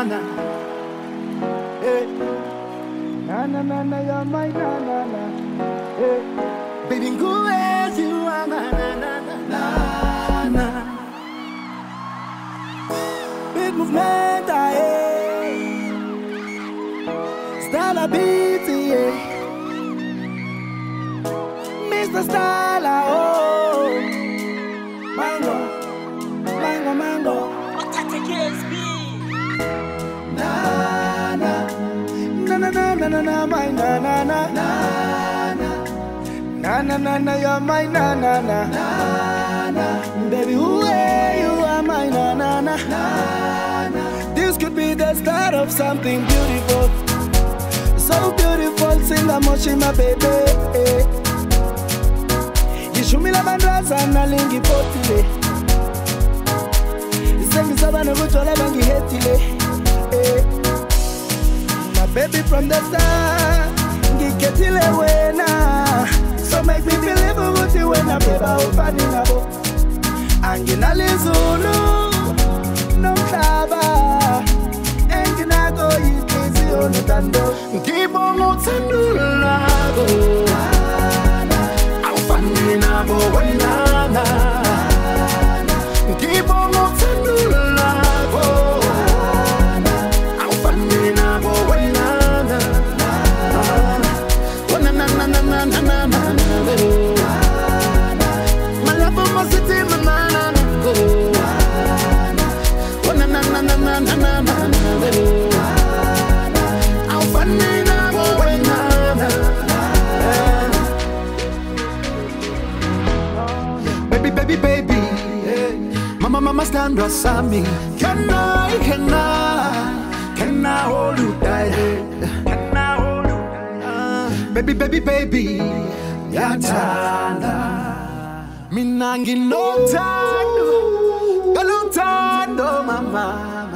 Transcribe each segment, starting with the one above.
na. Hey. Na na na na, you're my na na na. Hey. Baby, go as you are, na na na na na. Big movement, hey. Style beat, yeah. Mr. Style, oh. Mango, mango, mango. Na na na na na na na, my na na na na na na na na, you're my na na na na. Baby, who are you? Are my na na na na. This could be the start of something beautiful, so beautiful. Sing a moshi, my baby. Yishumila bandraza na lingi potile. Sengi sabana kutola bangi hetile. My baby from the start, ngiketile wena. So make me believe what you when I beba ufani nabo. Angina lizulu, no klaba. Engina go easy on the tando. Ngibongo tandulago. Aufani nabo wena. Ngibongo tandulago. Aufani nabo wena. Na na na na na na na na. My love for my city, my na na na go. Na na na na na na na na. I'm funny now, boy na na. Baby, baby, baby, mama, mama, stand beside me. Can I hold you tight? Baby, baby, baby, yatanda. Minangi no tando, galutando, mama.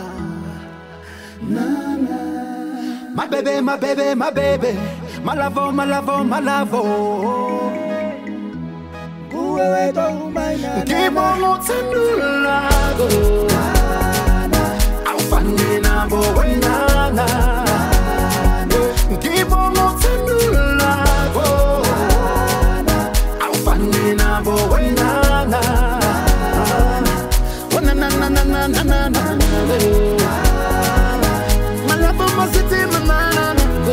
Nana, my baby, my baby, my baby, my love, my love, my love. Keep on tandulago. I'll find me na boy na. Keep on tandulago. I'll find me na boy na. Na na na na na na na. My love for my city, my na na go.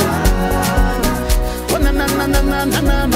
Na na na na na na na.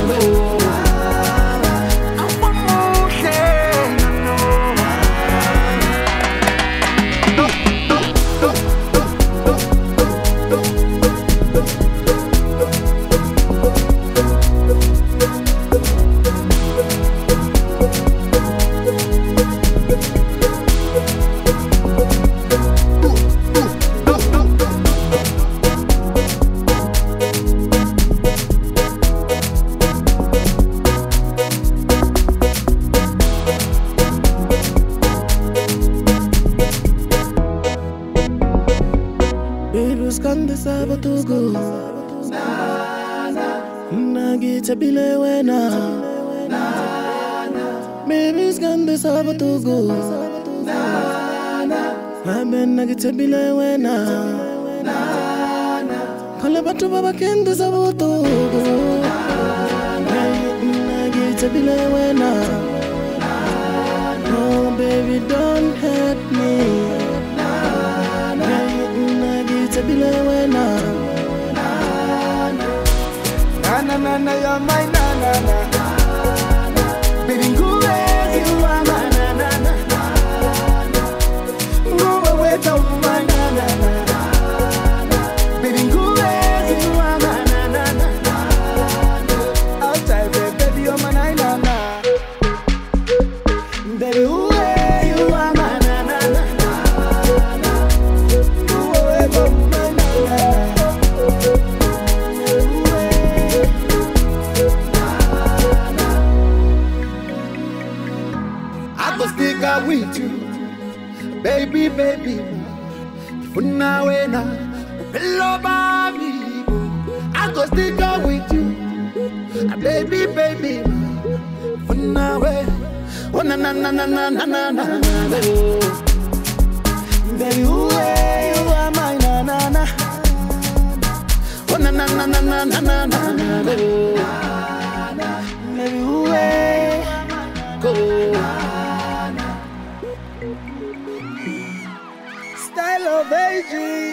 Bile wena, baby's gone this over to go. I've been nagita bile wena, Kalabatu Baba can this over to go. Nagita bile wena, oh baby don't hurt me. Nagita bile wena. Na na na, you're my na na na. Baby, go where you are, my na na na. Go away, don't my na na na. Baby, go where you are, my na na na. Outside, baby, you're my na na na. Baby, where you are, my na na na. Go away, don't my na na na. With you, baby, baby, funa wena, upelo baby, I go stick out with you, baby, baby, funa we, oh na na na na na na na na, Baby, ooh, you are my na-na-na. Oh, na-na-na-na-na-na-na-na. Baby, ooh, go. Style of aging.